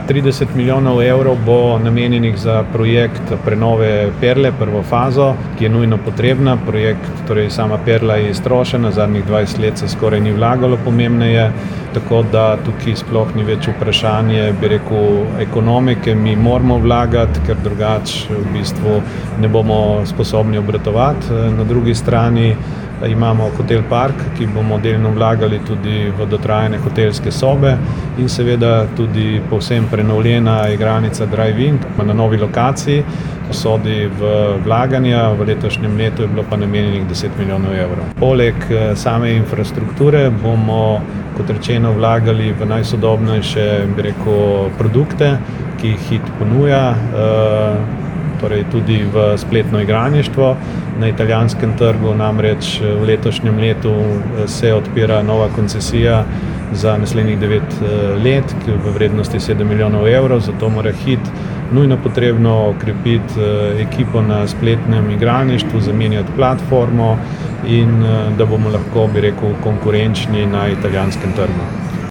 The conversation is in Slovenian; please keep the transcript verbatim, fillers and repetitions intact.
trideset milijonov evrov bo namenjenih za projekt prenove Perle, prvo fazo, ki je nujno potrebna. Projekt, torej sama Perla je iztrošena, zadnjih dvajset let se skoraj ni vlagalo pomembneje, tako da tukaj sploh ni več vprašanje, bi rekel, ekonomike, mi moramo vlagati, ker drugače v bistvu ne bomo sposobni obratovati. Na drugi strani imamo Hotel Park, ki bomo delno vlagali tudi v dotrajane hotelske sobe in seveda tudi povsem prenovljena igralnica Drive-In na novi lokaciji sodi v vlaganja, v letošnjem letu je bilo pa namenjenih deset milijonov evrov. Poleg same infrastrukture bomo, kot rečeno, vlagali v najsodobnejše, bi rekel, produkte, ki jih Hit ponuja, torej tudi v spletno igralništvo. Na italijanskem trgu namreč v letošnjem letu se odpira nova koncesija za naslednjih devet let v vrednosti sedem milijonov evrov, zato mora Hit nujno potrebno okrepiti ekipo na spletnem igralništvu, zamenjati platformo in da bomo lahko, bi rekel, konkurenčni na italijanskem trgu.